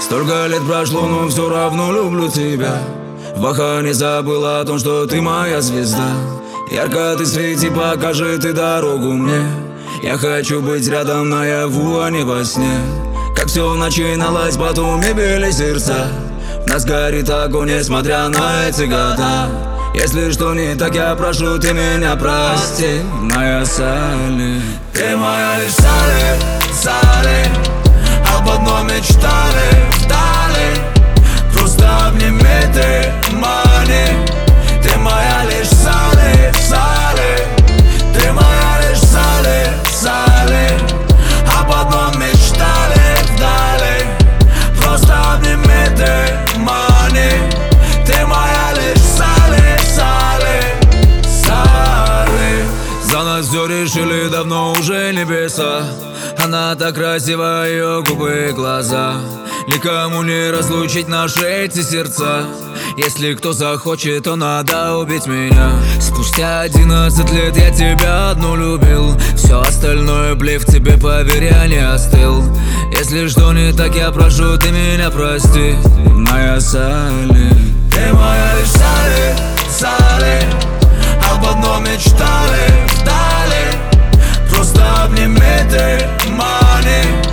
Столько лет прошло, но все равно люблю тебя. В бахане забыл о том, что ты моя звезда. Ярко ты свети, покажи ты дорогу мне. Я хочу быть рядом наяву, а не во сне. Как все начиналось, потом и били сердца. В нас горит огонь, несмотря на эти года. Если что не так, я прошу, ты меня прости, моя Салли. Ты моя лишь Салли, Салли. Об одном мечтали вдали. Просто обними ты, мани. Ты моя лишь Салли, Салли. Ты моя лишь Салли, Салли. Об одном мечтали вдали. Просто обними ты, мани. Ты моя лишь Салли, Салли, Салли. За нас все решили давно уже небеса. Она так красива, ее губы и глаза. Никому не разлучить наши эти сердца. Если кто захочет, то надо убить меня. Спустя 11 лет я тебя одну любил. Все остальное блеф, тебе поверь, я не остыл. Если что не так, я прошу, ты меня прости, моя Салли. Ты моя лишь Салли, Салли. Об одном мечтали вдали. Просто обними ты, мани.